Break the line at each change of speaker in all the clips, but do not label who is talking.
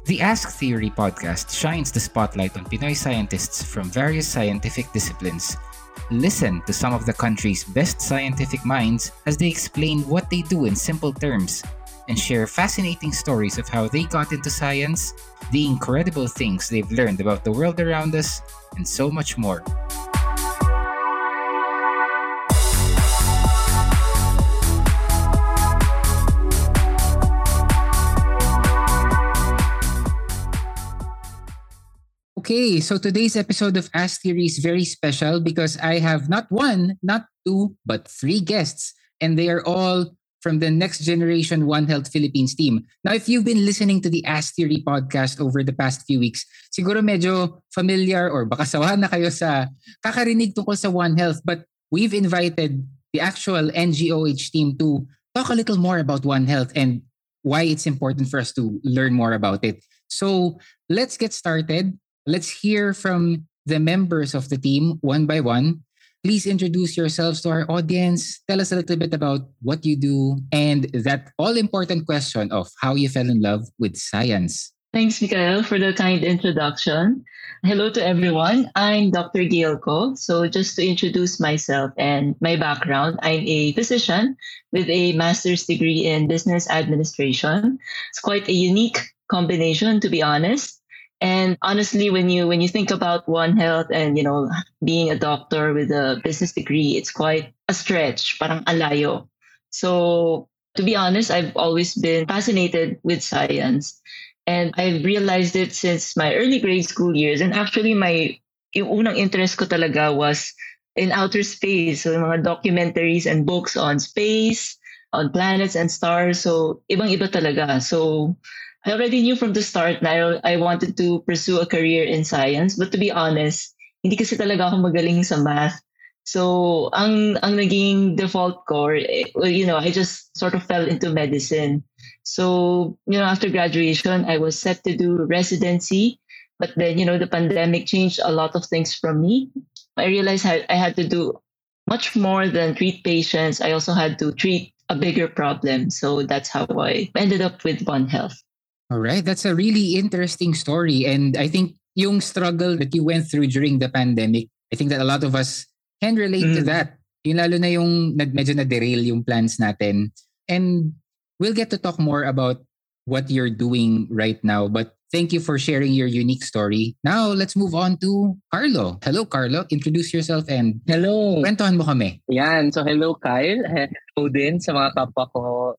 The Ask Theory podcast shines the spotlight on Pinoy scientists from various scientific disciplines. Listen to some of the country's best scientific minds as they explain what they do in simple terms and share fascinating stories of how they got into science, the incredible things they've learned about the world around us, and so much more. Okay, so today's episode of Ask Theory is very special because I have not one, not two, but three guests, and they are all from the Next Generation One Health Philippines team. Now, if you've been listening to the Ask Theory podcast over the past few weeks, siguro medyo familiar or baka sawahan na kayo sa kakarinig tungkol sa One Health, but we've invited the actual NGOH team to talk a little more about One Health and why it's important for us to learn more about it. So let's get started. Let's hear from the members of the team one by one. Please introduce yourselves to our audience. Tell us a little bit about what you do and that all-important question of how you fell in love with science.
Thanks, Mikael, for the kind introduction. Hello to everyone. I'm Dr. Gail Ko. So just to introduce myself and my background, I'm a physician with a master's degree in business administration. It's quite a unique combination, to be honest. And honestly, when you think about One Health and being a doctor with a business degree, it's quite a stretch, parang alayo. So to be honest, I've always been fascinated with science, and I've realized it since my early grade school years. And actually, yung unang interest ko talaga was in outer space, so yung mga documentaries and books on space, on planets and stars. So ibang-iba talaga. So I already knew from the start na I wanted to pursue a career in science. But to be honest, hindi kasi talaga ako magaling sa math. So, ang naging default ko, I just sort of fell into medicine. So, after graduation, I was set to do residency. But then, the pandemic changed a lot of things from me. I realized I had to do much more than treat patients. I also had to treat a bigger problem. So that's how I ended up with One Health.
All right, that's a really interesting story. And I think yung struggle that you went through during the pandemic, I think that a lot of us can relate to that. Yung lalo na yung medyo na-derail yung plans natin. And we'll get to talk more about what you're doing right now. But thank you for sharing your unique story. Now, let's move on to Carlo. Hello, Carlo. Introduce yourself and
Hello.
kwentuhan mo kami.
Yan. So, hello, Kyle. Hello din sa mga kapwa ko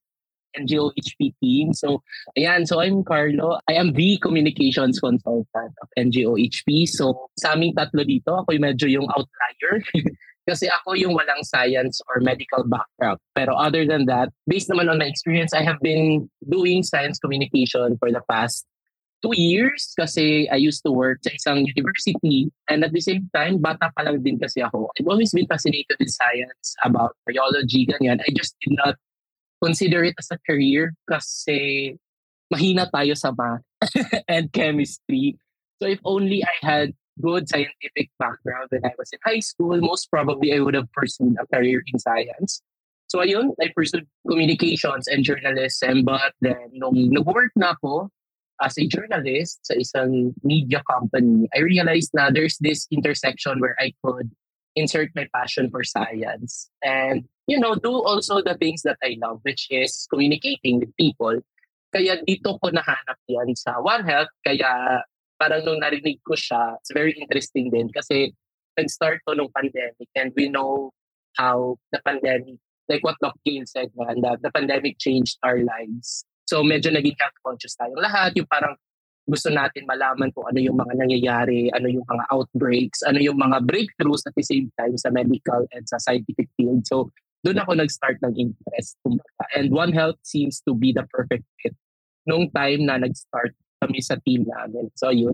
NGOHP team. So, ayan. So, I'm Carlo. I am the communications consultant of NGOHP. So, sa aming tatlo dito, ako yung medyo yung outlier. Kasi ako yung walang science or medical background. Pero other than that, based naman on my experience, I have been doing science communication for the past 2 years kasi I used to work sa isang university, and at the same time, bata pa lang din kasi ako. I've always been fascinated with science, about biology, ganyan. I just did not consider it as a career kasi mahina tayo sa math and chemistry. So if only I had good scientific background when I was in high school, most probably I would have pursued a career in science. So ayun, I pursued communications and journalism, but then nung nag-work na ako as a journalist sa isang media company, I realized na there's this intersection where I could insert my passion for science and do also the things that I love, which is communicating with people. Kaya dito ko nahanap yan sa One Health. Kaya parang nung narinig ko siya, it's very interesting din kasi nag-start to nung pandemic, and we know how the pandemic, like what Doc Gail said, man, that the pandemic changed our lives. So medyo naging health conscious tayong lahat. Yung parang gusto natin malaman kung ano yung mga nangyayari, ano yung mga outbreaks, ano yung mga breakthroughs at the same time sa medical and sa scientific field. So doon ako nag-start ng interest. And One Health seems to be the perfect fit nung time na nag-start kami sa team namin. So yun.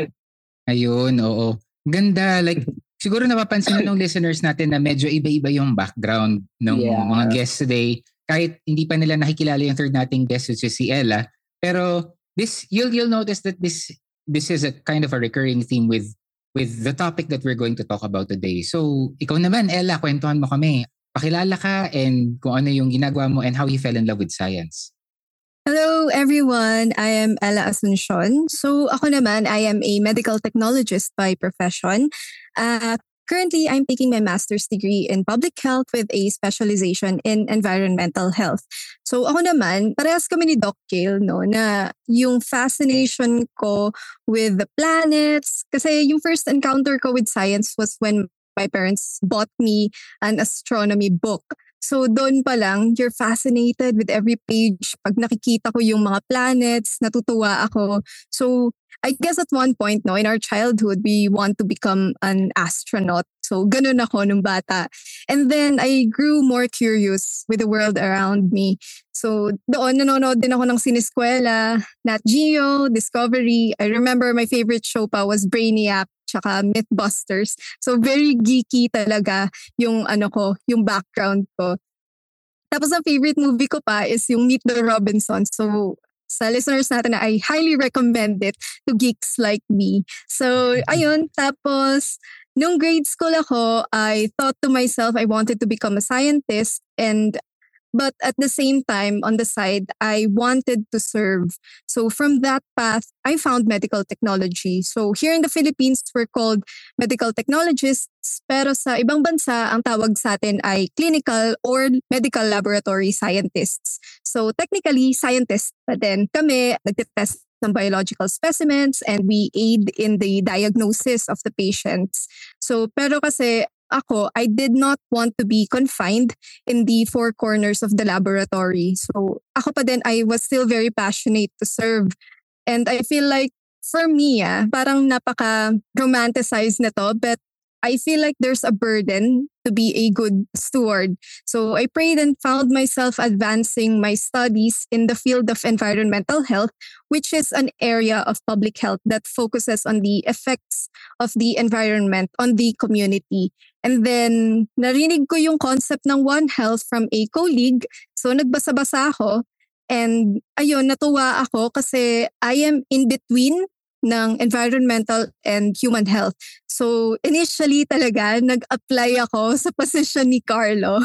Ayun, oo. Ganda. Like, siguro napapansin na ng listeners natin na medyo iba-iba yung background ng mga guests today. Kahit hindi pa nila nakikilala yung third nating guest, which is si Ella. Pero you'll notice that this is a kind of a recurring theme with the topic that we're going to talk about today. So, ikaw naman, Ella, kwentuhan mo kami. Pakilala ka and kung ano yung ginagawa mo and how you fell in love with science.
Hello everyone, I am Ella Asuncion. So ako naman, I am a medical technologist by profession. Currently, I'm taking my master's degree in public health with a specialization in environmental health. So ako naman, parehas kami ni Doc Kale, no, na yung fascination ko with the planets, kasi yung first encounter ko with science was when my parents bought me an astronomy book. So doon pa lang, you're fascinated with every page. Pag nakikita ko yung mga planets, natutuwa ako. So I guess at one point, no, in our childhood, we want to become an astronaut. So ganun ako nung bata. And then I grew more curious with the world around me. So doon nanonood din ako ng sineskwela, Nat Geo, Discovery. I remember my favorite show pa was Brainiac tsaka Mythbusters. So very geeky talaga yung yung background ko. Tapos ang favorite movie ko pa is yung Meet the Robinsons. So sa listeners natin, I highly recommend it to geeks like me. So ayun, tapos nung grade school ako, I thought to myself I wanted to become a scientist, but at the same time, on the side, I wanted to serve. So from that path, I found medical technology. So here in the Philippines, we're called medical technologists. Pero sa ibang bansa, ang tawag sa atin ay clinical or medical laboratory scientists. So technically, scientists pa din. Kami, nagtitest ng biological specimens and we aid in the diagnosis of the patients. So pero kasi I did not want to be confined in the four corners of the laboratory. So ako pa din, I was still very passionate to serve. And I feel like for me, parang napaka-romanticized na to, but I feel like there's a burden to be a good steward. So I prayed and found myself advancing my studies in the field of environmental health, which is an area of public health that focuses on the effects of the environment on the community. And then narinig ko yung concept ng One Health from a colleague. So nagbasa-basa ako. And ayun, natuwa ako kasi I am in between ng environmental and human health. So initially talaga, nag-apply ako sa position ni Carlo.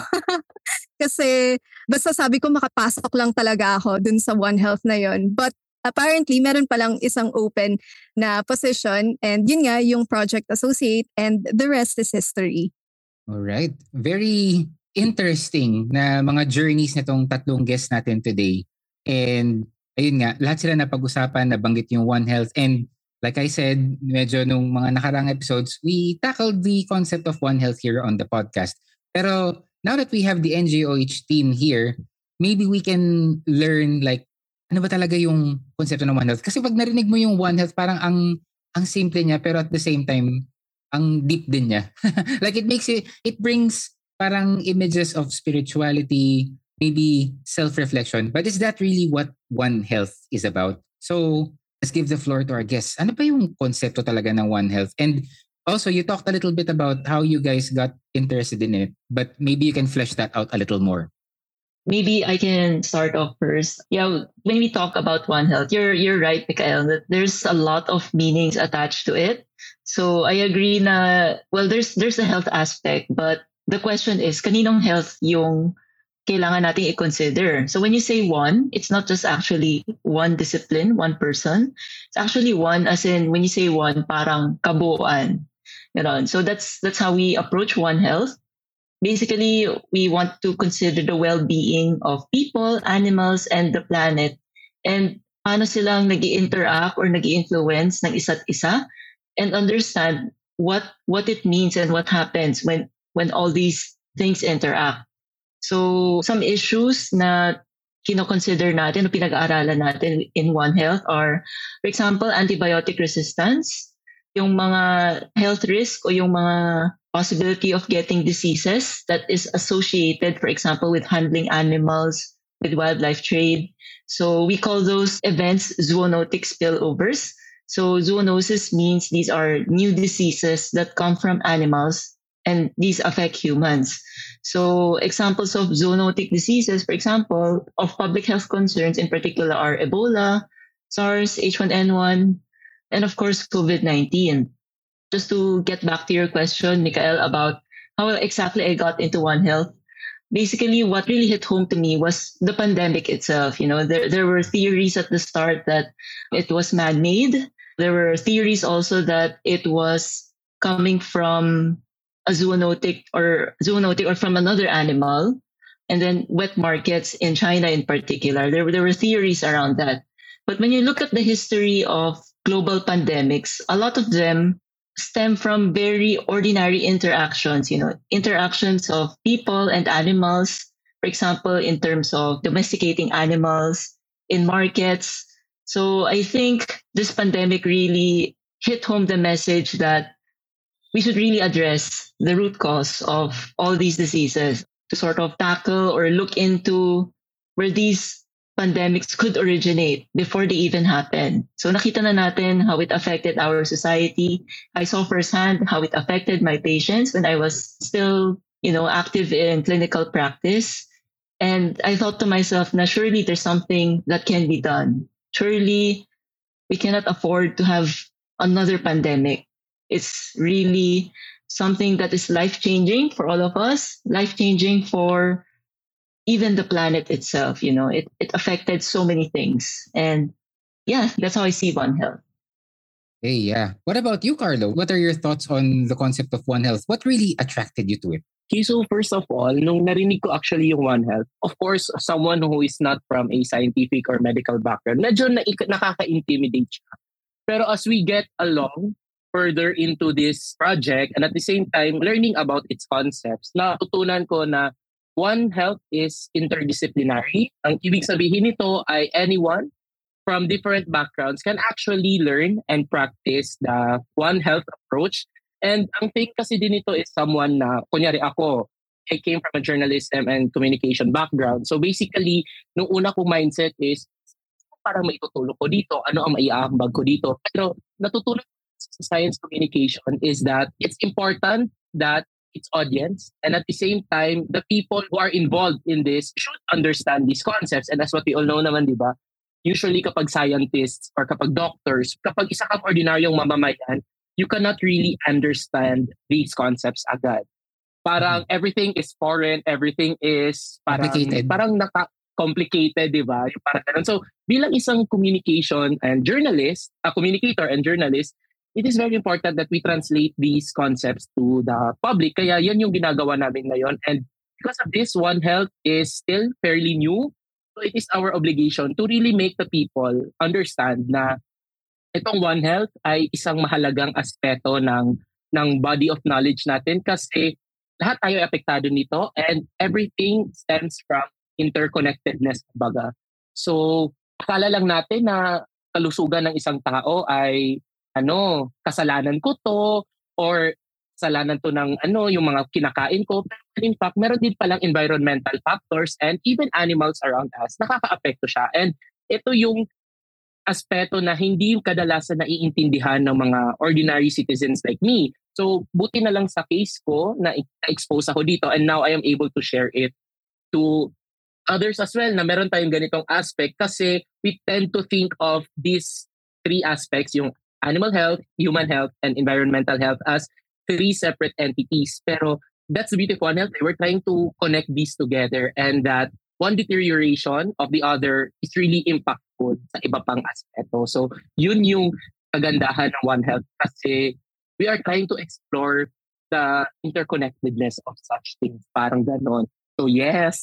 Kasi basta sabi ko makapasok lang talaga ako dun sa One Health na yon. But apparently, meron palang isang open na position and yun nga yung project associate and the rest is history.
Alright. Very interesting na mga journeys nitong tatlong guests natin today. And ayun nga, lahat sila napag-usapan, nabanggit yung One Health. And like I said, medyo nung mga nakarang episodes, we tackled the concept of One Health here on the podcast. Pero now that we have the NGOH team here, maybe we can learn like, ano ba talaga yung konsepto ng One Health? Kasi pag narinig mo yung One Health, parang ang simple niya, pero at the same time, ang deep din niya. Like it brings parang images of spirituality, maybe self-reflection. But is that really what One Health is about? So let's give the floor to our guests. Ano pa yung konsepto talaga ng One Health? And also, you talked a little bit about how you guys got interested in it, but maybe you can flesh that out a little more.
Maybe I can start off first. Yeah, when we talk about One Health, you're right, Mikael, that there's a lot of meanings attached to it. So I agree na, well, there's a health aspect, but the question is, kaninong health yung kailangan nating i-consider? So when you say one, it's not just actually one discipline, one person. It's actually one, as in when you say one, parang kabuuan. You know, so that's how we approach One Health. Basically, we want to consider the well-being of people, animals, and the planet. And paano silang nag-i-interact or nag-i-influence ng isa't isa, and understand what it means and what happens when all these things interact. So some issues na kino-consider natin o pinag-aaralan natin in One Health are, for example, antibiotic resistance, yung mga health risk o yung mga possibility of getting diseases that is associated, for example, with handling animals, with wildlife trade. So we call those events zoonotic spillovers. So zoonosis means these are new diseases that come from animals and these affect humans. So examples of zoonotic diseases, for example, of public health concerns in particular are Ebola, SARS, H1N1, and of course, COVID-19. Just to get back to your question, Mikael, about how exactly I got into One Health. basically what really hit home to me was the pandemic itself. There were theories at the start that it was man-made. There were theories also that it was coming from a zoonotic or from another animal. And then wet markets in China in particular, there were theories around that. But when you look at the history of global pandemics, a lot of them stem from very ordinary interactions, interactions of people and animals, for example, in terms of domesticating animals in markets. So I think this pandemic really hit home the message that we should really address the root cause of all these diseases to sort of tackle or look into where these pandemics could originate before they even happen. So nakita na natin how it affected our society. I saw firsthand how it affected my patients when I was still, active in clinical practice. And I thought to myself, na surely there's something that can be done. Surely we cannot afford to have another pandemic. It's really something that is life-changing for all of us, life-changing for even the planet itself. It affected so many things. And yeah, that's how I see One Health.
Hey, yeah. What about you, Carlo? What are your thoughts on the concept of One Health? What really attracted you to it?
Okay, so first of all, nung narinig ko actually yung One Health, of course, someone who is not from a scientific or medical background, medyo nakaka-intimidate siya. Pero as we get along further into this project and at the same time learning about its concepts, natutunan ko na One Health is interdisciplinary. Ang ibig sabihin nito ay anyone from different backgrounds can actually learn and practice the One Health approach. And ang thing kasi din ito is someone na, kunyari ako, I came from a journalism and communication background. So basically, nung una kong mindset is, parang maitutulong ko dito, ano ang maiaambag ko dito. Pero natutunan sa science communication is that it's important that its audience and at the same time, the people who are involved in this should understand these concepts. And that's what we all know naman, di ba? Usually kapag scientists or kapag doctors, kapag isa kang ordinaryong mamamayan, you cannot really understand these concepts agad. Parang everything is foreign, everything is parang complicated, di ba? Parang ganun. So, bilang isang communication and journalist, a communicator and journalist, it is very important that we translate these concepts to the public. Kaya yan yung ginagawa namin ngayon. And because of this, One Health is still fairly new. So, it is our obligation to really make the people understand na itong One Health ay isang mahalagang aspeto ng body of knowledge natin kasi lahat tayo apektado nito and everything stems from interconnectedness, kumbaga. So, akala lang natin na kalusugan ng isang tao ay kasalanan ko to or kasalanan to ng yung mga kinakain ko. Pero in fact, meron din palang environmental factors and even animals around us, nakaka-apekto siya. And ito yung aspeto na hindi kadalasan naiintindihan ng mga ordinary citizens like me. So, buti na lang sa case ko na expose ako dito and now I am able to share it to others as well na meron tayong ganitong aspect kasi we tend to think of these three aspects, yung animal health, human health, and environmental health as three separate entities. Pero that's the beauty of One Health. We're trying to connect these together and that one deterioration of the other is really impactful sa iba pang aspeto. So, yun yung kagandahan ng One Health kasi we are trying to explore the interconnectedness of such things. Parang ganon. So, yes.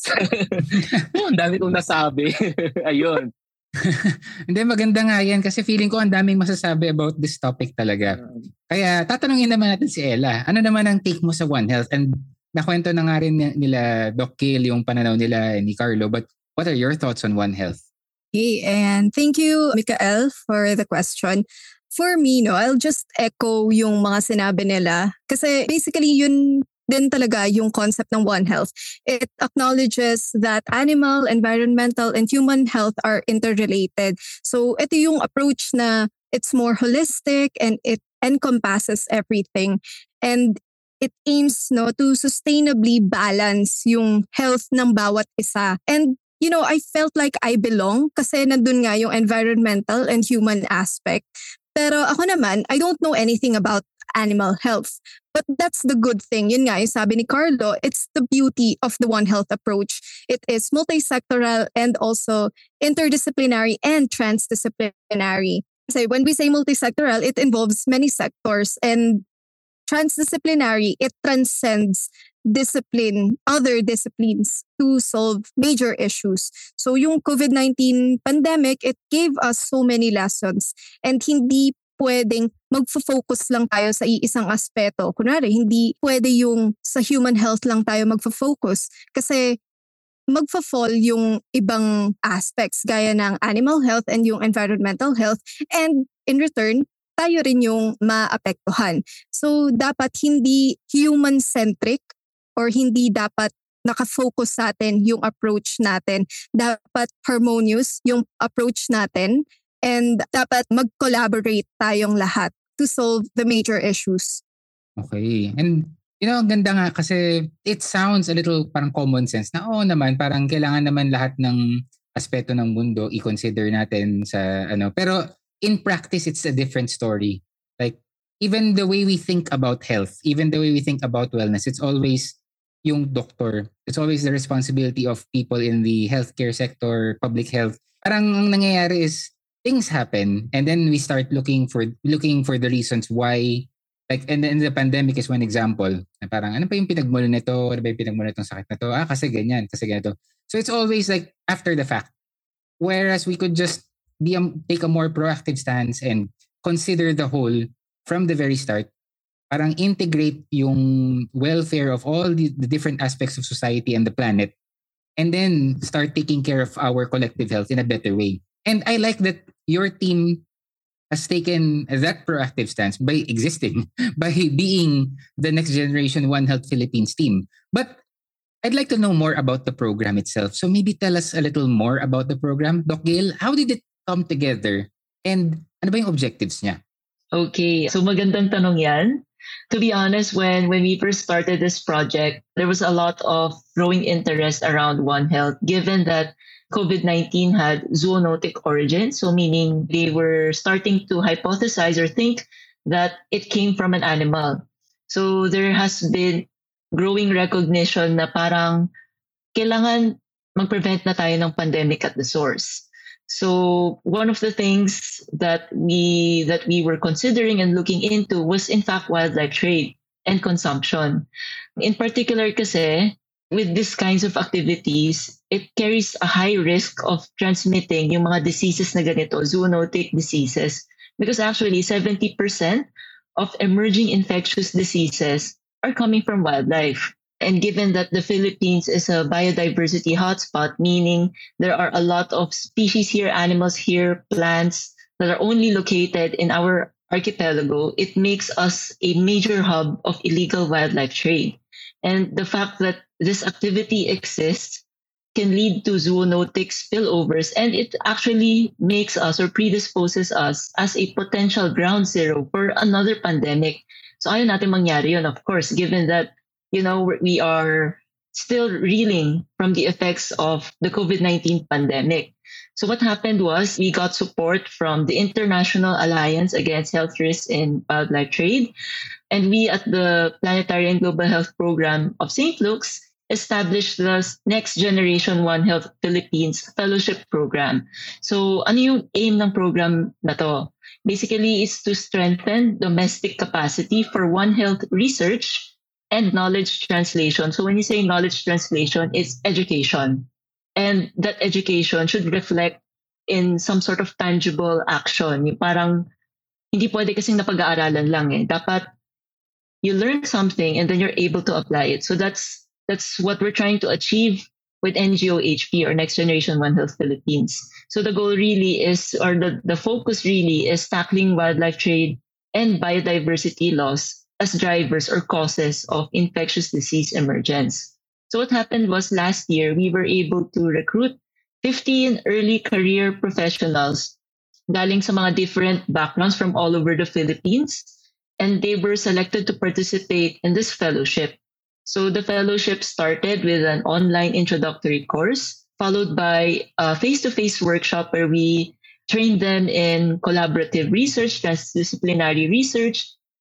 Ang dami kong nasabi. Ayun.
Hindi, maganda nga yan kasi feeling ko ang daming masasabi about this topic talaga. Kaya tatanungin naman natin si Ella. Ano naman ang take mo sa One Health? And nakwento na nga rin nila Doc Kale yung pananaw nila ni Carlo. But what are your thoughts on One Health?
Hey, and thank you, Mikael, for the question. For me, I'll just echo yung mga sinabi nila. Kasi basically yun din talaga yung concept ng One Health. It acknowledges that animal, environmental, and human health are interrelated. So ito yung approach na it's more holistic and it encompasses everything. And it aims to sustainably balance yung health ng bawat isa. And I felt like I belong kasi nandun nga yung environmental and human aspect. Pero ako naman, I don't know anything about animal health. But that's the good thing. Yun nga, yung sabi ni Carlo, it's the beauty of the One Health approach. It is multisectoral and also interdisciplinary and transdisciplinary. So when we say multisectoral, it involves many sectors, and transdisciplinary, it transcends other disciplines to solve major issues. So yung COVID-19 pandemic, it gave us so many lessons, and hindi pwedeng magfo-focus lang tayo sa iisang aspeto. Kunwari, hindi pwede yung sa human health lang tayo magfo-focus kasi magfo-fall yung ibang aspects gaya ng animal health and yung environmental health, and in return, tayo rin yung maapektuhan. So dapat hindi human-centric or hindi dapat nakafocus sa atin yung approach natin. Dapat harmonious yung approach natin, and dapat mag-collaborate tayong lahat to solve the major issues.
Okay. And ang ganda nga kasi it sounds a little parang common sense na naman, parang kailangan naman lahat ng aspeto ng mundo i-consider natin sa Pero in practice, it's a different story. Like, even the way we think about health, even the way we think about wellness, it's always yung doctor. It's always the responsibility of people in the healthcare sector, public health. Parang ang nangyayari is things happen, and then we start looking for the reasons why. Like, and then the pandemic is one example. Na parang, ano pa yung pinagmulan nito? Ano ba yung pinagmulan itong sakit na to? Kasi ganyan, kasi ganito. So it's always like after the fact. Whereas we could just take a more proactive stance and consider the whole from the very start. Parang integrate yung welfare of all the different aspects of society and the planet. And then start taking care of our collective health in a better way. And I like that your team has taken that proactive stance by existing, by being the next generation One Health Philippines team. But I'd like to know more about the program itself. So maybe tell us a little more about the program. Doc Gail, how did it come together? And ano ba yung objectives niya?
Okay, so magandang tanong yan. To be honest, when we first started this project, there was a lot of growing interest around One Health, given that COVID-19 had zoonotic origin, so meaning they were starting to hypothesize or think that it came from an animal. So there has been growing recognition na parang kailangan mag-prevent na tayo ng pandemic at the source. So one of the things that we were considering and looking into was in fact wildlife trade and consumption. In particular kasi, with these kinds of activities, it carries a high risk of transmitting yung mga diseases na ganito, zoonotic diseases. Because actually, 70% of emerging infectious diseases are coming from wildlife. And given that the Philippines is a biodiversity hotspot, meaning there are a lot of species here, animals here, plants that are only located in our archipelago, it makes us a major hub of illegal wildlife trade. And the fact that this activity exists can lead to zoonotic spillovers, and it actually makes us or predisposes us as a potential ground zero for another pandemic. So ayaw natin mangyari yun, of course, given that, we are still reeling from the effects of the COVID-19 pandemic. So what happened was we got support from the International Alliance Against Health Risks in Wildlife Trade. And we at the Planetary and Global Health Program of St. Luke's established the Next Generation One Health Philippines Fellowship Program. So ano yung aim ng program na to? Basically, is to strengthen domestic capacity for One Health research and knowledge translation. So when you say knowledge translation, it's education. And that education should reflect in some sort of tangible action. Yung parang hindi pwede kasing napag-aaralan lang eh. Dapat you learn something and then you're able to apply it. So that's what we're trying to achieve with NGOHP or Next Generation One Health Philippines. So the goal really is, or the focus really is tackling wildlife trade and biodiversity loss as drivers or causes of infectious disease emergence. So what happened was last year, we were able to recruit 15 early career professionals galing sa mga different backgrounds from all over the Philippines, and they were selected to participate in this fellowship. So the fellowship started with an online introductory course, followed by a face-to-face workshop where we trained them in collaborative research, transdisciplinary research,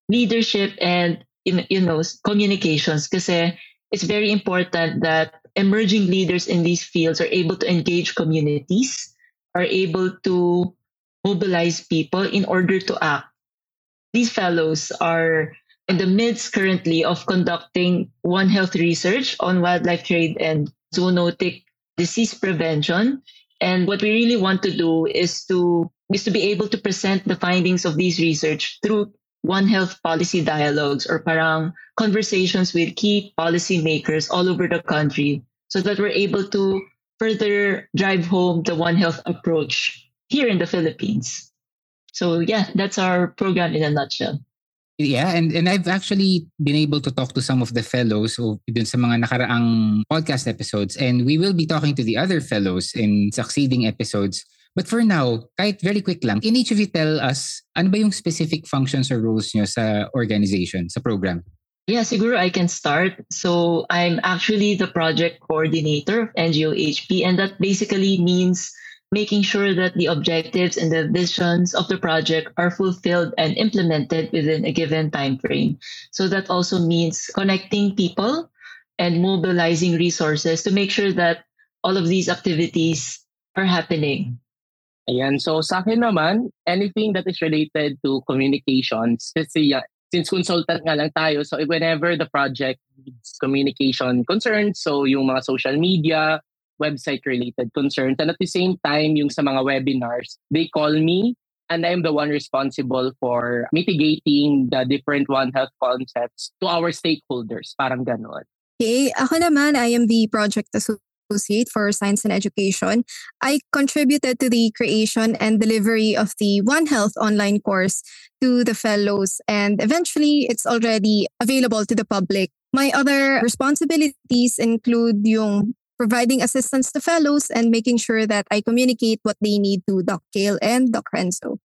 leadership and communications, kasi it's very important that emerging leaders in these fields are able to engage communities, are able to mobilize people in order to act. These fellows are in the midst currently of conducting One Health research on wildlife trade and zoonotic disease prevention. And what we really want to do is to be able to present the findings of these research through One Health policy dialogues, or parang conversations with key policymakers all over the country, so that we're able to further drive home the One Health approach here in the Philippines. So yeah, that's our program in a nutshell.
Yeah, and I've actually been able to talk to some of the fellows dun sa mga nakaraang podcast episodes, and we will be talking to the other fellows in succeeding episodes. But for now, kahit very quick lang, can each of you tell us ano ba yung specific functions or roles nyo sa organization, sa program?
Yeah, siguro I can start. So I'm actually the project coordinator of NGOHP, and that basically means making sure that the objectives and the visions of the project are fulfilled and implemented within a given time frame. So that also means connecting people and mobilizing resources to make sure that all of these activities are happening.
Ayan, so sa akin naman, anything that is related to communications, since consultant nga lang tayo, so whenever the project needs communication concerns, so yung mga social media, website-related concerns, and at the same time, yung sa mga webinars, they call me, and I'm the one responsible for mitigating the different One Health concepts to our stakeholders, parang ganon.
Okay, ako naman, I am the project associate for science and education. I contributed to the creation and delivery of the One Health online course to the fellows, and eventually it's already available to the public. My other responsibilities include yung providing assistance to fellows and making sure that I communicate what they need to Doc Kale and Doc Renzo.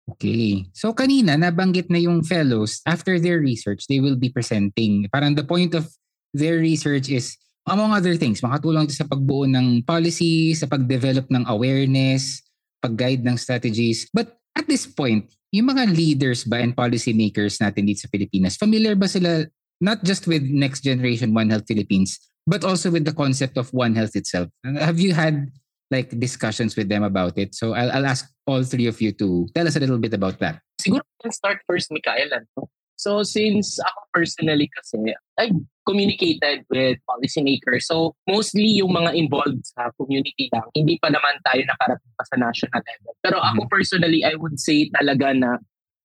Okay. So kanina, nabanggit na yung fellows, after their research, they will be presenting. Parang the point of their research is, among other things, makatulong sa pagbuo ng policy, sa pag-develop ng awareness, pag-guide ng strategies. But at this point, yung mga leaders ba and policymakers natin dito sa Pilipinas, familiar ba sila not just with Next Generation One Health Philippines, but also with the concept of One Health itself? Have you had like discussions with them about it? So I'll ask all three of you to tell us a little bit about that.
Siguro can start first, Mikael. So since ako personally kasi, I communicated with policymakers. So mostly yung mga involved sa community lang. Hindi pa naman tayo nakarating pa sa national level. Pero ako personally, I would say talaga na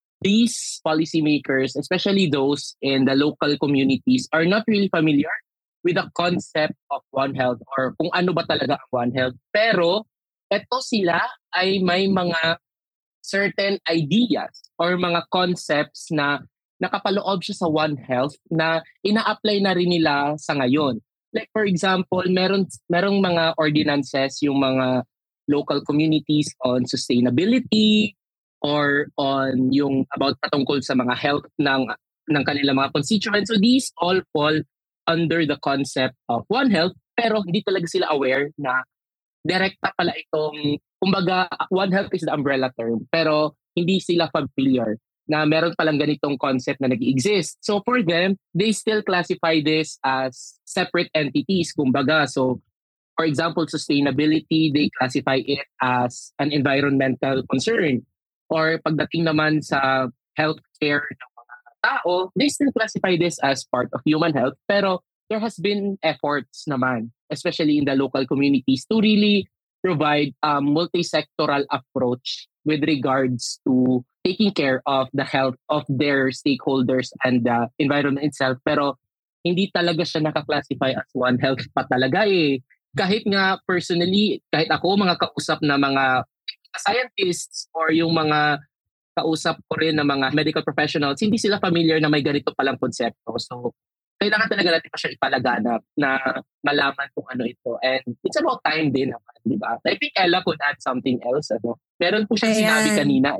these policymakers, especially those in the local communities, are not really familiar with the concept of One Health or kung ano ba talaga ang One Health. Pero eto sila ay may mga certain ideas or mga concepts na nakapaloob siya sa One Health na ina-apply na rin nila sa ngayon. Like for example, merong mga ordinances yung mga local communities on sustainability or on yung about patungkol sa mga health ng kanilang mga constituents. So these all fall under the concept of One Health, pero hindi talaga sila aware na direkta pala itong, kumbaga, One Health is the umbrella term, pero hindi sila familiar na meron palang ganitong concept na nag-exist. So for them, they still classify this as separate entities, kumbaga. So for example, sustainability, they classify it as an environmental concern. Or pagdating naman sa healthcare ng mga tao, they still classify this as part of human health. Pero there has been efforts naman, especially in the local communities, to really provide a multi-sectoral approach with regards to taking care of the health of their stakeholders and the environment itself. Pero hindi talaga siya nakaklassify as One Health pa talaga eh. Kahit nga personally, kahit ako, mga kausap na mga scientists or yung mga kausap ko rin na mga medical professionals, hindi sila familiar na may ganito palang konsepto. So, kailangan talaga natin pa siya ipalaganap na malaman kung ano ito. And it's about time din naman, di ba? I think Ella could add something else. Meron po siya sinabi kanina.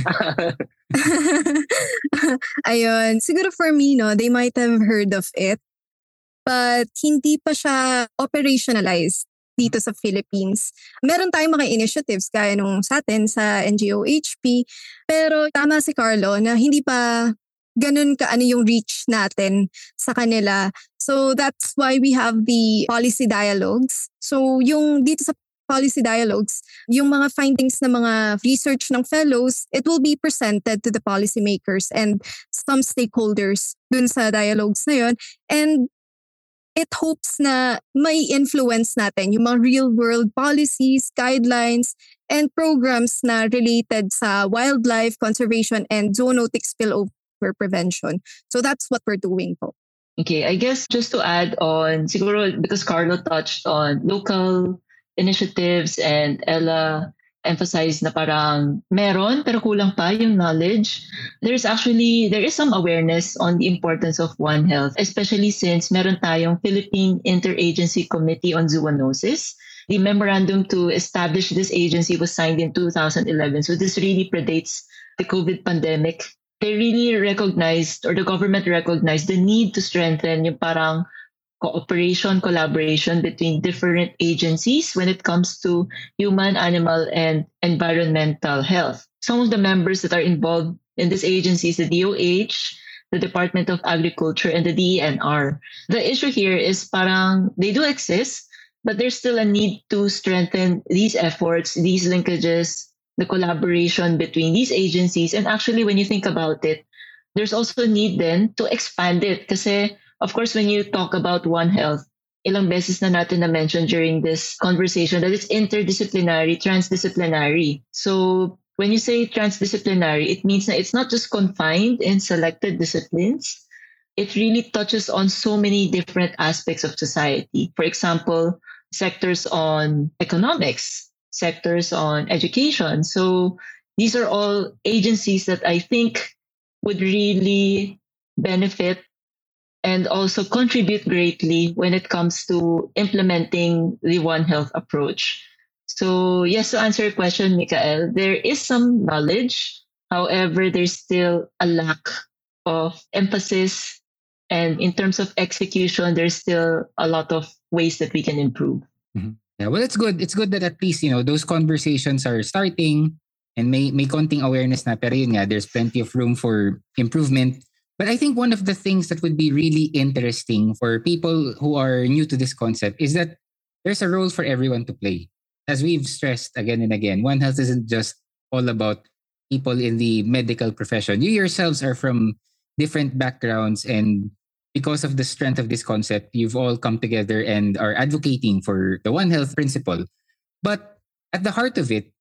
Ayun. Siguro for me, no, they might have heard of it, but hindi pa siya operationalized dito sa Philippines. Meron tayong mga initiatives gaya nung sa atin sa NGOHP, pero tama si Carlo na hindi pa ganun ka ano yung reach natin sa kanila. So that's why we have the policy dialogues. So yung dito sa policy dialogues, yung mga findings ng mga research ng fellows, it will be presented to the policymakers and some stakeholders dun sa dialogues na yun. And it hopes na may influence natin yung mga real-world policies, guidelines, and programs na related sa wildlife conservation and zoonotic spillover prevention. So that's what we're doing po.
Okay, I guess just to add on, siguro because Carlo touched on local initiatives and Ella emphasized na parang meron pero kulang pa yung knowledge. There is some awareness on the importance of One Health, especially since meron tayong Philippine Interagency Committee on Zoonosis. The memorandum to establish this agency was signed in 2011. So this really predates the COVID pandemic. They really recognized, or the government recognized, the need to strengthen yung parang cooperation, collaboration between different agencies when it comes to human, animal, and environmental health. Some of the members that are involved in this agency is the DOH, the Department of Agriculture, and the DENR. The issue here is parang they do exist, but there's still a need to strengthen these efforts, these linkages, the collaboration between these agencies. And actually, when you think about it, there's also a need then to expand it kasi of course, when you talk about One Health, ilang beses na natin na-mention during this conversation that it's interdisciplinary, transdisciplinary. So when you say transdisciplinary, it means that it's not just confined in selected disciplines. It really touches on so many different aspects of society. For example, sectors on economics, sectors on education. So these are all agencies that I think would really benefit and also contribute greatly when it comes to implementing the One Health approach. So yes, to answer your question, Mikael, there is some knowledge. However, there's still a lack of emphasis. And in terms of execution, there's still a lot of ways that we can improve.
Mm-hmm. Yeah, well, it's good. It's good that at least, those conversations are starting and may konting awareness na. Pero yun nga, there's plenty of room for improvement. But I think one of the things that would be really interesting for people who are new to this concept is that there's a role for everyone to play. As we've stressed again and again, One Health isn't just all about people in the medical profession. You yourselves are from different backgrounds, and because of the strength of this concept, you've all come together and are advocating for the One Health principle. But at the heart of it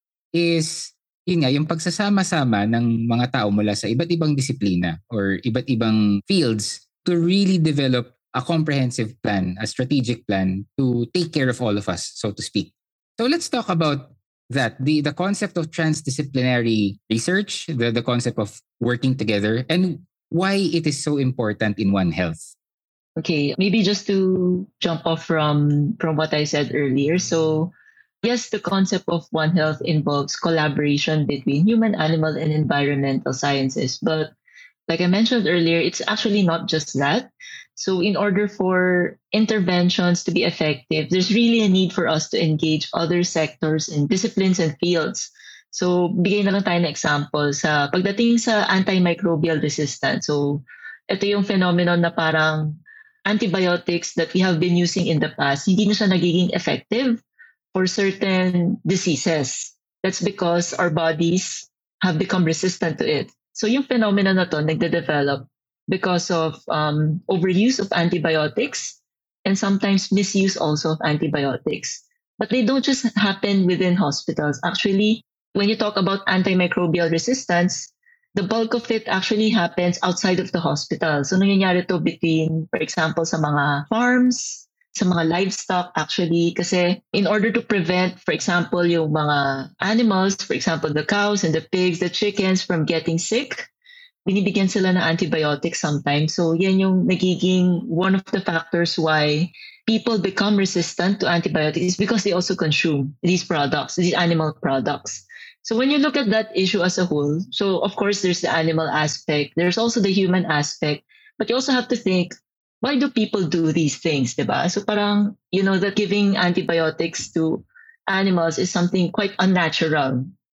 is yung pagsasama-sama ng mga tao mula sa iba't ibang disiplina or iba't ibang fields to really develop a comprehensive plan, a strategic plan to take care of all of us, so to speak. So let's talk about that, the concept of transdisciplinary research, the concept of working together, and why it is so important in One Health.
Okay, maybe just to jump off from what I said earlier. So yes, the concept of One Health involves collaboration between human, animal, and environmental sciences. But like I mentioned earlier, it's actually not just that. So in order for interventions to be effective, there's really a need for us to engage other sectors and disciplines and fields. So bigay na lang tayo ng example sa pagdating sa antimicrobial resistance. So ito yung phenomenon na parang antibiotics that we have been using in the past, hindi na siya nagiging effective for certain diseases. That's because our bodies have become resistant to it. So yung phenomenon na to nagde-develop because of overuse of antibiotics and sometimes misuse also of antibiotics. But they don't just happen within hospitals. Actually, when you talk about antimicrobial resistance, the bulk of it actually happens outside of the hospital. So nangyayari to between, for example, sa mga farms, sa mga livestock actually, kasi in order to prevent, for example, yung mga animals, for example, the cows and the pigs, the chickens from getting sick, binibigyan sila ng antibiotics sometimes. So yan yung nagiging one of the factors why people become resistant to antibiotics is because they also consume these products, these animal products. So when you look at that issue as a whole, so of course there's the animal aspect, there's also the human aspect, but you also have to think, why do people do these things, diba? So parang, that giving antibiotics to animals is something quite unnatural.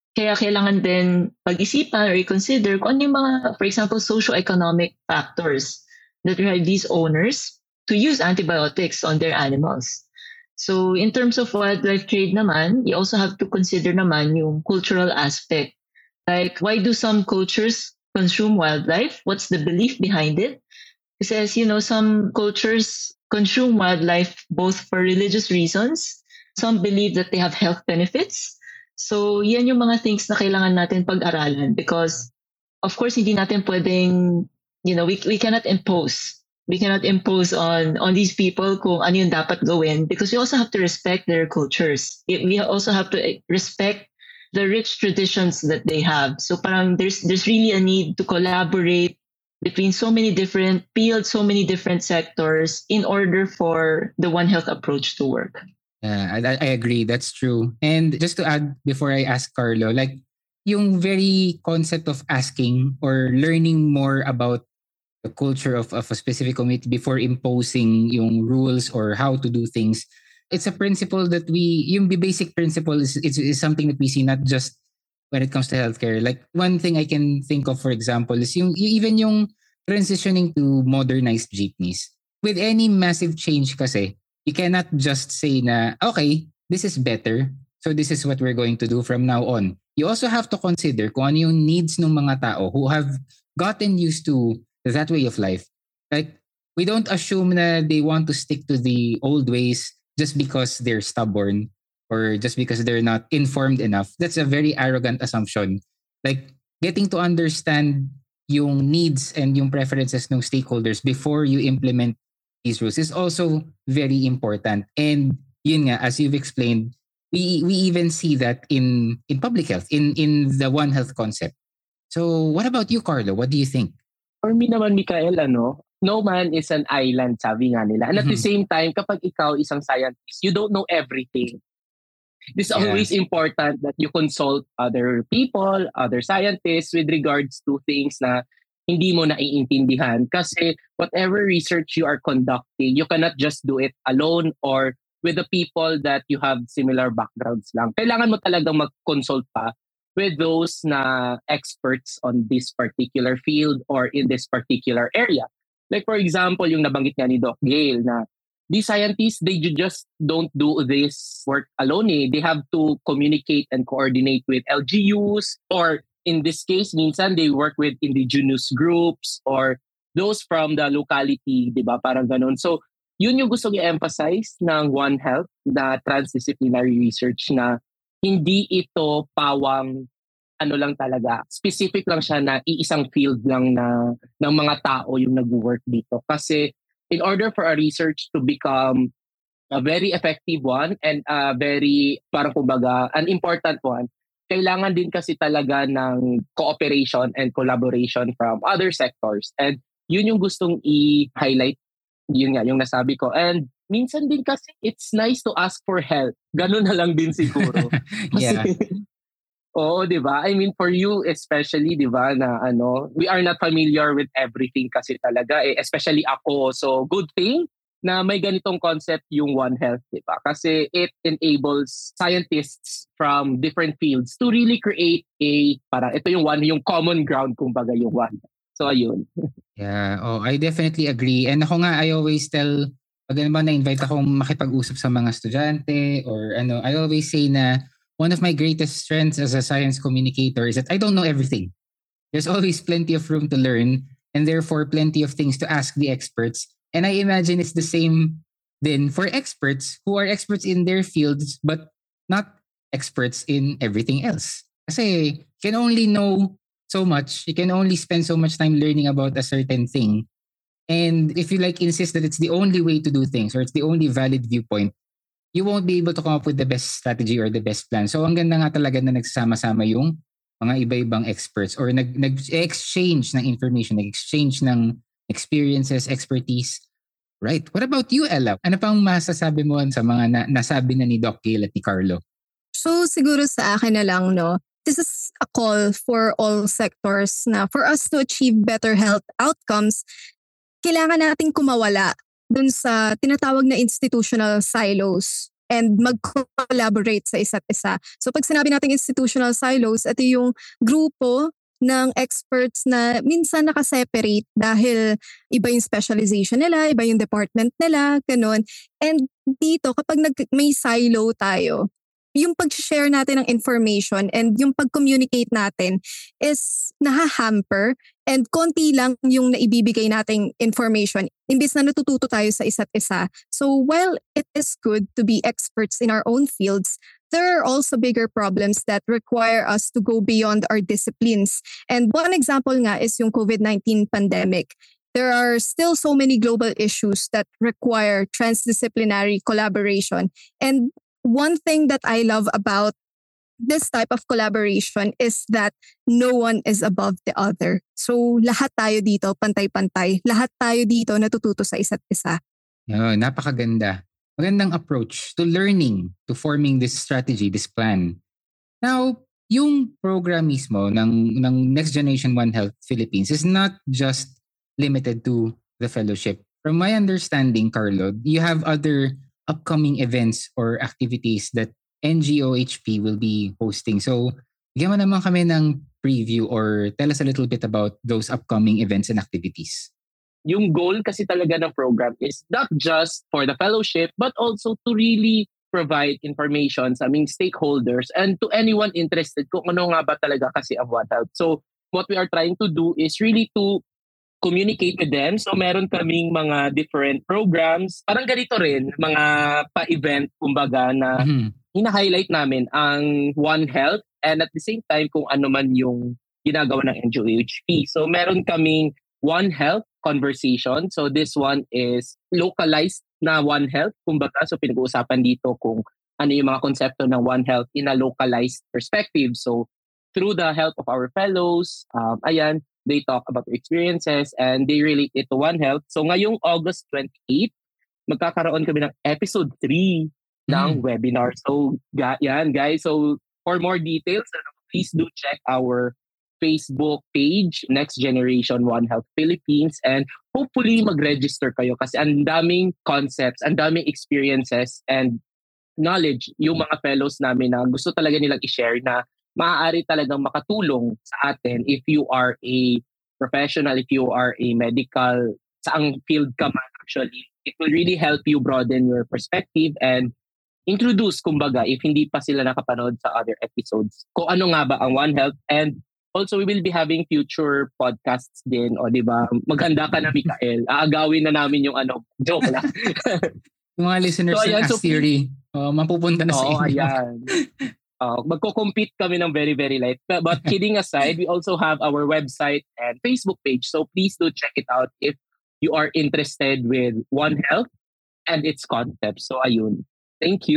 Kaya kailangan din pag-isipan or i-consider kung ano yung mga, for example, socio-economic factors that drive these owners to use antibiotics on their animals. So in terms of wildlife trade naman, you also have to consider naman yung cultural aspect. Like, why do some cultures consume wildlife? What's the belief behind it? Because, some cultures consume wildlife both for religious reasons. Some believe that they have health benefits. So, yan yung mga things na kailangan natin pag-aralan because, of course, hindi natin pwedeng, we cannot impose. We cannot impose on these people kung ano yung dapat gawin because we also have to respect their cultures. We also have to respect the rich traditions that they have. So parang there's really a need to collaborate between so many different fields, so many different sectors in order for the One Health approach to work.
Yeah, I agree. That's true. And just to add before I ask Carlo, like yung very concept of asking or learning more about the culture of a specific community before imposing yung rules or how to do things. It's a principle that yung basic principle is something that we see not just when it comes to healthcare. Like one thing I can think of, for example, is even yung transitioning to modernized jeepneys. With any massive change kasi, you cannot just say na, okay, this is better, so this is what we're going to do from now on. You also have to consider kung ano yung needs ng mga tao who have gotten used to that way of life. Like, we don't assume na they want to stick to the old ways just because they're stubborn or just because they're not informed enough. That's a very arrogant assumption. Like, getting to understand yung needs and yung preferences ng stakeholders before you implement these rules is also very important. And yun nga, as you've explained, we even see that in public health, in the One Health concept. So what about you, Carlo? What do you think?
For me naman, Mikael, no man is an island, sabi nga nila. And at the same time, kapag ikaw isang scientist, you don't know everything. It's always important that you consult other people, other scientists with regards to things na hindi mo naiintindihan. Kasi whatever research you are conducting, you cannot just do it alone or with the people that you have similar backgrounds lang. Kailangan mo talagang mag-consult pa with those na experts on this particular field or in this particular area. Like for example, yung nabanggit nga ni Doc Gail na these scientists, they just don't do this work alone. They have to communicate and coordinate with LGUs or in this case, minsan they work with indigenous groups or those from the locality, di ba? Parang ganun. So, yun yung gusto i-emphasize ng One Health, na transdisciplinary research na hindi ito pawang lang talaga. Specific lang siya na iisang field lang na ng mga tao yung nag-work dito. Kasi in order for a research to become a very effective one and a very, parang kumbaga, an important one, kailangan din kasi talaga ng cooperation and collaboration from other sectors. And yun yung gustong i-highlight, yun nga, yung nasabi ko. And minsan din kasi it's nice to ask for help. Ganun na lang din siguro.
Yeah.
Oo, di ba? I mean, for you especially, di ba, na we are not familiar with everything kasi talaga, especially ako. So, good thing na may ganitong concept yung One Health, di ba? Kasi it enables scientists from different fields to really create parang ito yung common ground, kumbaga yung One. So, ayun.
Yeah, I definitely agree. And ako nga, I always tell, pag na-invite akong makipag-usap sa mga estudyante or I always say na one of my greatest strengths as a science communicator is that I don't know everything. There's always plenty of room to learn and therefore plenty of things to ask the experts. And I imagine it's the same then for experts who are experts in their fields but not experts in everything else. Kasi you can only know so much. You can only spend so much time learning about a certain thing. And if you insist that it's the only way to do things or it's the only valid viewpoint, you won't be able to come up with the best strategy or the best plan. So ang ganda nga talaga na nagsama-sama yung mga iba-ibang experts or nag-exchange ng information, nag-exchange ng experiences, expertise. Right. What about you, Ella? Ano pang masasabi mo sa mga nasabi na ni Doc Gail at ni Carlo?
So siguro sa akin na lang, this is a call for all sectors na for us to achieve better health outcomes, kailangan nating kumawala dun sa tinatawag na institutional silos and mag-collaborate sa isa't isa. So pag sinabi natin institutional silos, ito yung grupo ng experts na minsan nakaseparate dahil iba yung specialization nila, iba yung department nila, ganun. And dito, kapag may silo tayo, yung pag-share natin ng information and yung pag-communicate natin is nahahamper and konti lang yung naibibigay nating information imbis na natututo tayo sa isa't isa. So while it is good to be experts in our own fields, there are also bigger problems that require us to go beyond our disciplines. And one example nga is yung COVID-19 pandemic. There are still so many global issues that require transdisciplinary collaboration. And one thing that I love about this type of collaboration is that no one is above the other. So lahat tayo dito pantay-pantay. Lahat tayo dito natututo sa isa't isa.
Oh, napakaganda. Magandang approach to learning, to forming this strategy, this plan. Now, yung program mismo ng Next Generation One Health Philippines is not just limited to the fellowship. From my understanding, Carlo, you have other upcoming events or activities that NGOHP will be hosting. So, bigyan mo naman kami ng preview or tell us a little bit about those upcoming events and activities.
Yung goal kasi talaga ng program is not just for the fellowship but also to really provide information sa aming stakeholders and to anyone interested kung ano nga ba talaga kasi ang One Health. So what we are trying to do is really to communicate with them. So meron kaming mga different programs. Parang ganito rin, mga pa-event kumbaga na hina-highlight namin ang One Health and at the same time kung ano man yung ginagawa ng NGOHP. So meron kaming One Health conversation. So this one is localized na One Health. Kumbaga, so pinag-uusapan dito kung ano yung mga konsepto ng One Health in a localized perspective. So through the help of our fellows, they talk about their experiences and they relate it to One Health. So ngayong August 28, magkakaroon kami ng episode 3 ng webinar. So yan guys, so for more details, please do check our Facebook page, Next Generation One Health Philippines, and hopefully mag-register kayo kasi ang daming concepts, ang daming experiences and knowledge yung mga fellows namin na gusto talaga nilang i-share na maaari talagang makatulong sa atin if you are a professional, if you are a medical, saang field ka man actually. It will really help you broaden your perspective and introduce, kumbaga, if hindi pa sila nakapanood sa other episodes, kung ano nga ba ang One Health. And also, we will be having future podcasts din. O, di ba? Maghanda ka na, Mikael. Aagawin na namin yung joke lang.
Yung mga listeners ng Ask Theory, mapupunta na sa inyo.
Ayan. Magko-compete kami ng very, very light. But kidding aside, we also have our website and Facebook page. So please do check it out if you are interested with One Health and its concepts. So ayun. Thank you.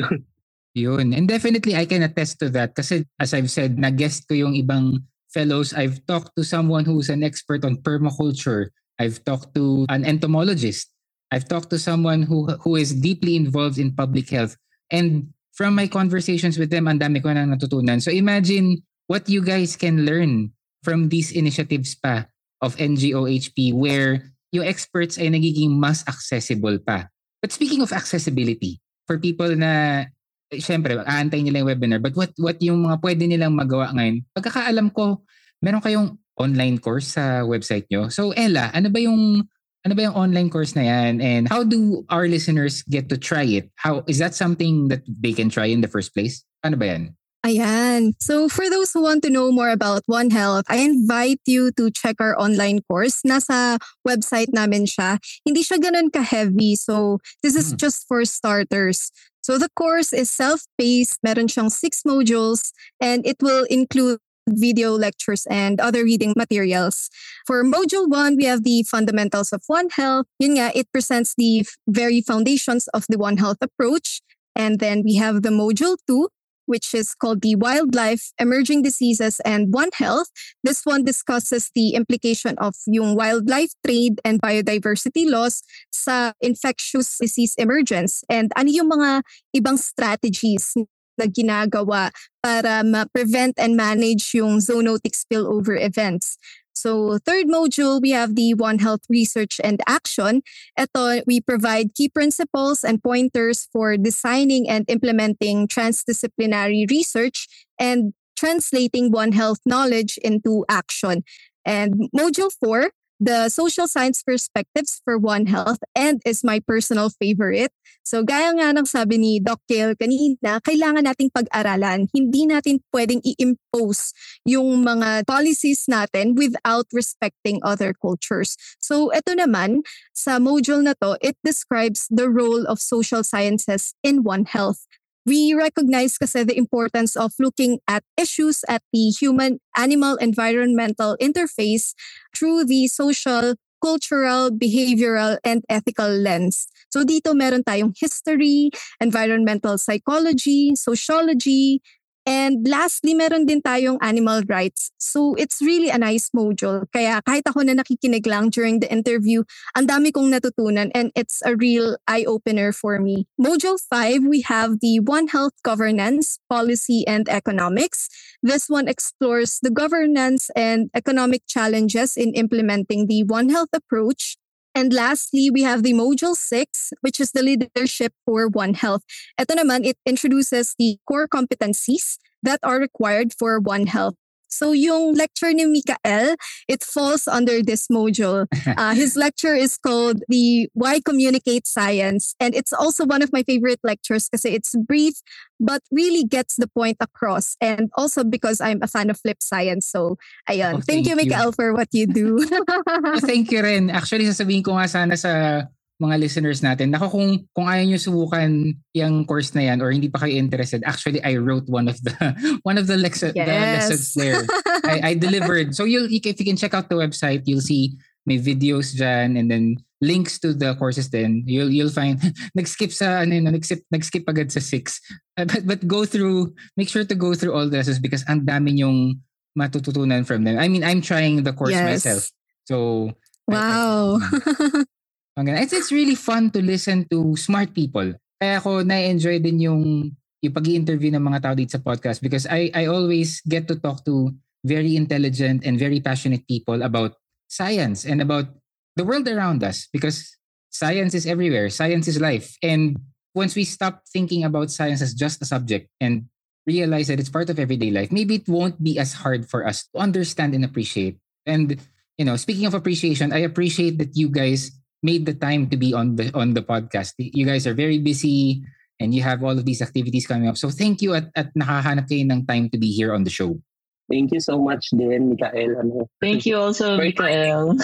Yun. And definitely, I can attest to that. Kasi as I've said, nag-guest ko yung ibang fellows. I've talked to someone who's an expert on permaculture. I've talked to an entomologist. I've talked to someone who is deeply involved in public health. And from my conversations with them, ang dami ko nang natutunan. So imagine what you guys can learn from these initiatives pa of NGOHP where yung experts ay nagiging mas accessible pa. But speaking of accessibility, for people na syempre, aantay nila yung webinar. But what yung mga pwede nilang magawa ngayon? Pagkakaalam ko, meron kayong online course sa website nyo. So Ella, ano ba yung online course na yan? And how do our listeners get to try it? How is that something that they can try in the first place? Ano ba yan?
Ayan. So for those who want to know more about One Health, I invite you to check our online course. Nasa website namin siya. Hindi siya ganun ka-heavy. So this is just for starters. So the course is self-paced. Meron siyang 6 modules and it will include video lectures and other reading materials. For Module 1, we have the fundamentals of One Health. Yun nga, it presents the very foundations of the One Health approach. And then we have the Module 2, which is called the Wildlife, Emerging Diseases, and One Health. This one discusses the implication of yung wildlife trade and biodiversity loss sa infectious disease emergence and ano yung mga ibang strategies na ginagawa para ma-prevent and manage yung zoonotic spillover events. So third module, we have the One Health Research and Action. Ito, we provide key principles and pointers for designing and implementing transdisciplinary research and translating One Health knowledge into action. And module 4, the social science perspectives for One Health, and is my personal favorite. So gaya nga ng sabi ni Doc Gail kanina, kailangan nating pag-aralan. Hindi natin pwedeng i-impose yung mga policies natin without respecting other cultures. So ito naman, sa module na to, it describes the role of social sciences in One Health. We recognize kasi the importance of looking at issues at the human-animal-environmental interface through the social, cultural, behavioral, and ethical lens. So dito meron tayong history, environmental psychology, sociology, and lastly, meron din tayong animal rights. So it's really a nice module. Kaya kahit ako na nakikinig lang during the interview, ang dami kong natutunan and it's a real eye-opener for me. Module 5, we have the One Health Governance, Policy, and Economics. This one explores the governance and economic challenges in implementing the One Health approach. And lastly, we have the Module 6, which is the Leadership for One Health. Ito naman, it introduces the core competencies that are required for One Health. So yung lecture ni Mikael, it falls under this module. His lecture is called the Why Communicate Science. And it's also one of my favorite lectures kasi it's brief but really gets the point across. And also because I'm a fan of flip science. So ayun. Thank you, Mikael, for what you do.
Thank you rin. Actually, sasabihin ko nga sana sa mga listeners natin, kung ayaw nyo subukan yung course na yan or hindi pa kayo interested, actually I wrote one of the lessons there. I delivered. So if you can check out the website, you'll see may videos dyan and then links to the courses then. You'll find nag-skip agad sa 6. But make sure to go through all the lessons because ang dami nyong matututunan from them. I mean, I'm trying the course myself. So
wow.
It's really fun to listen to smart people. Kaya ako na-enjoy din yung pag-i-interview ng mga tao dito sa podcast because I always get to talk to very intelligent and very passionate people about science and about the world around us because science is everywhere. Science is life. And once we stop thinking about science as just a subject and realize that it's part of everyday life, maybe it won't be as hard for us to understand and appreciate. And, speaking of appreciation, I appreciate that you guys made the time to be on the podcast. You guys are very busy and you have all of these activities coming up. So thank you at nakahanap kayo ng time to be here on the show.
Thank you so much din, Mikael.
Thank you also, Mikael.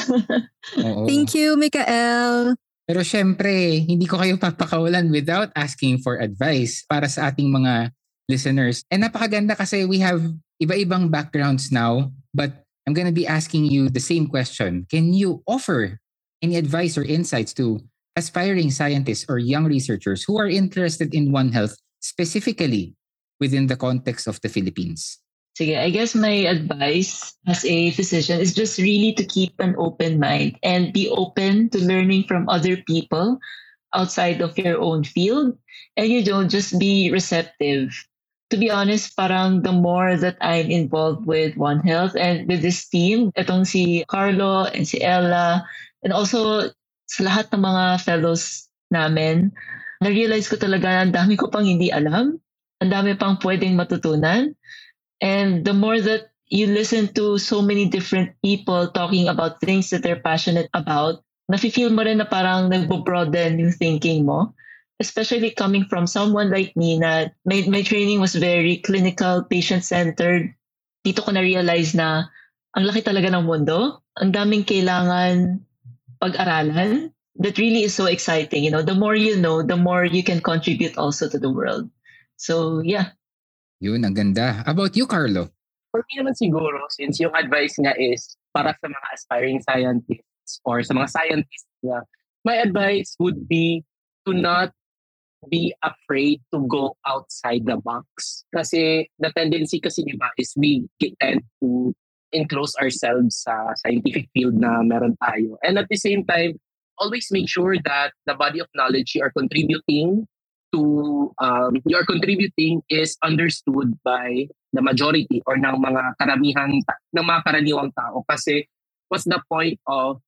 Thank you, Mikael.
Pero syempre, hindi ko kayo papakawalan without asking for advice para sa ating mga listeners. And napakaganda kasi we have iba-ibang backgrounds now, but I'm gonna be asking you the same question. Can you offer any advice or insights to aspiring scientists or young researchers who are interested in One Health, specifically within the context of the Philippines?
Sige, I guess my advice as a physician is just really to keep an open mind and be open to learning from other people outside of your own field. And just be receptive. To be honest, parang the more that I'm involved with One Health and with this team, itong si Carlo and si Ella, and also sa lahat ng mga fellows namin, na-realize ko talaga ang dami ko pang hindi alam, ang dami pang pwedeng matutunan. And the more that you listen to so many different people talking about things that they're passionate about, nafe-feel mo rin na parang nagbo-broaden yung thinking mo. Especially coming from someone like me na my training was very clinical, patient-centered. Dito ko na-realize na ang laki talaga ng mundo. Ang daming kailangan pag-aralan. That really is so exciting. The more you know, the more you can contribute also to the world. So, yeah.
Yun, ang ganda. About you, Carlo?
For me naman siguro, since yung advice nga is para sa mga aspiring scientists or sa mga scientists na, my advice would be to not be afraid to go outside the box. Kasi the tendency kasi diba is we tend to enclose ourselves sa scientific field na meron tayo. And at the same time, always make sure that the body of knowledge you are contributing is understood by the majority or ng mga karaniwang tao. Kasi what's the point of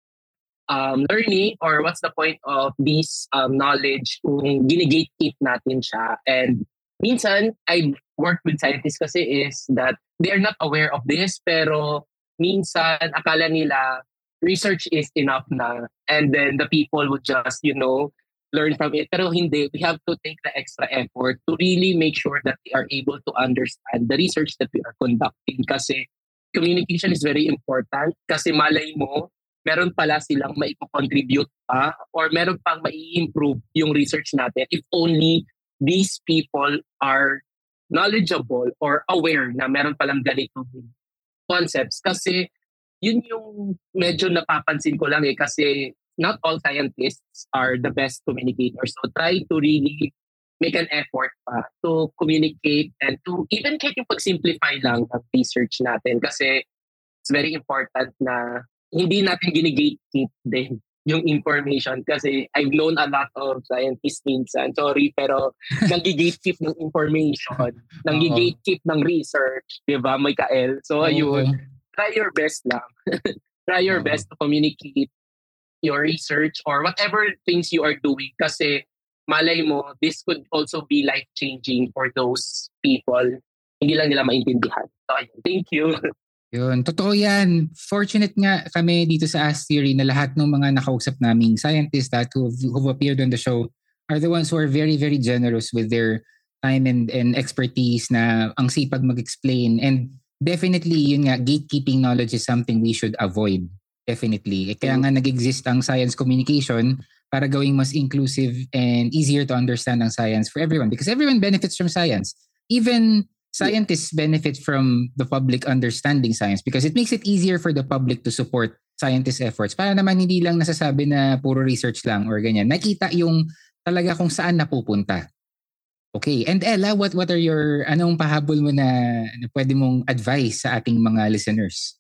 learning, or what's the point of this knowledge kung gine-gatekeep natin siya. And minsan, I work with scientists kasi is that they are not aware of this, pero minsan akala nila research is enough na, and then the people would just, learn from it. Pero hindi, we have to take the extra effort to really make sure that they are able to understand the research that we are conducting, kasi communication is very important. Kasi malay mo, meron pala silang maipo-contribute pa, or meron pang mai-improve yung research natin if only these people are knowledgeable or aware na meron palang ganitong concepts. Kasi yun yung medyo napapansin ko lang kasi not all scientists are the best communicators. So try to really make an effort pa to communicate and to even kahit yung pag-simplify lang ng research natin, kasi it's very important na hindi natin gine-gatekeep din yung information, kasi I've known a lot of scientists minsan, sorry, pero nag-gatekeep ng information, nag-gatekeep ng research, di ba, Mikael? So ayun, try your best lang. Try your best to communicate your research or whatever things you are doing, kasi malay mo, this could also be life-changing for those people. Hindi lang nila maintindihan. So ayun, thank you.
Yun, totoo yan. Fortunate nga kami dito sa Ask Theory na lahat ng mga nakausap naming scientists that who've appeared on the show are the ones who are very, very generous with their time and expertise, na ang sipag mag-explain. And definitely, yun nga, gatekeeping knowledge is something we should avoid. Definitely. Kaya nga nag-exist ang science communication para gawing mas inclusive and easier to understand ang science for everyone, because everyone benefits from science. Even scientists benefit from the public understanding science because it makes it easier for the public to support scientists' efforts. Para naman hindi lang nasasabi na puro research lang or ganyan. Nakita yung talaga kung saan napupunta. Okay. And Ella, what are your, anong pahabol mo na pwede mong advice sa ating mga listeners?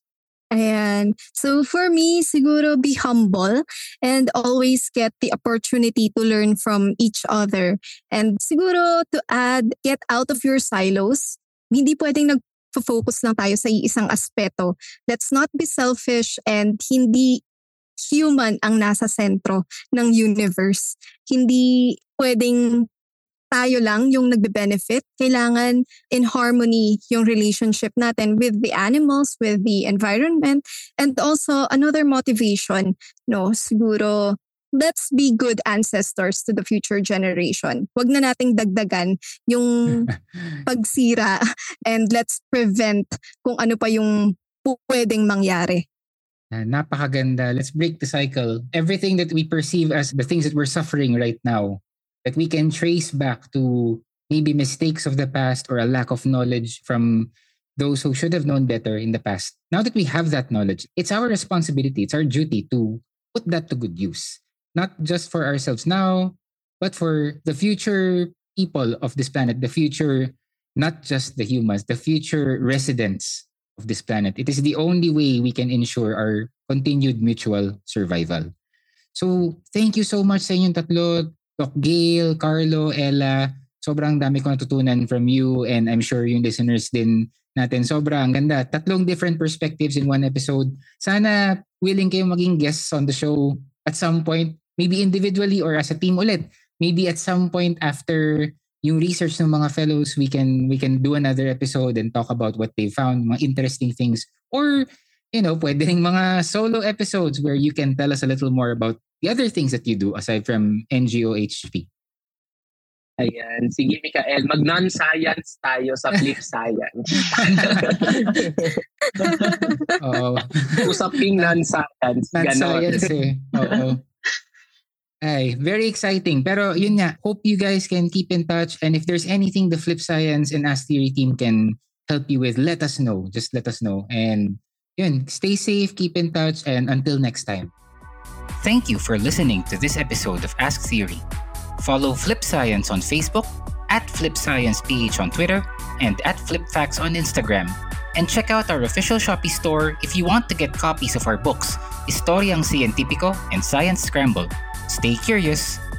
Ayan. So for me, siguro be humble and always get the opportunity to learn from each other. And siguro to add, get out of your silos. Hindi pwedeng nag-focus lang tayo sa isang aspeto. Let's not be selfish, and hindi human ang nasa sentro ng universe. Hindi pwedeng tayo lang yung nagbe-benefit. Kailangan in harmony yung relationship natin with the animals, with the environment, and also another motivation, siguro, let's be good ancestors to the future generation. Huwag na nating dagdagan yung pagsira, and let's prevent kung ano pa yung pwedeng mangyari.
Napakaganda. Let's break the cycle. Everything that we perceive as the things that we're suffering right now, that we can trace back to maybe mistakes of the past or a lack of knowledge from those who should have known better in the past. Now that we have that knowledge, it's our responsibility, it's our duty to put that to good use. Not just for ourselves now, but for the future people of this planet, the future, not just the humans, the future residents of this planet. It is the only way we can ensure our continued mutual survival. So, thank you so much sa inyong tatlo, Doc Gail, Carlo, Ella. Sobrang dami ko natutunan from you, and I'm sure yung listeners din natin. Sobrang ganda. 3 different perspectives in one episode. Sana willing kayong maging guests on the show at some point, maybe individually or as a team ulit. Maybe at some point after yung research ng mga fellows, we can do another episode and talk about what they found, mga interesting things. Or, pwede ring mga solo episodes where you can tell us a little more about the other things that you do aside from NGOHP.
Ayan. Sige, Mikael. Mag-non-science tayo sa Flip Science. Usaping non-science.
Non-science Oo. Ay, very exciting. Pero yun nga, hope you guys can keep in touch. And if there's anything the Flip Science and Ask Theory team can help you with, let us know. Just let us know. And yun, stay safe, keep in touch, and until next time.
Thank you for listening to this episode of Ask Theory. Follow Flip Science on Facebook, @FlipSciencePH on Twitter, and @FlipFacts on Instagram. And check out our official Shopee store if you want to get copies of our books, Historiang Scientifico and Science Scramble. Stay curious!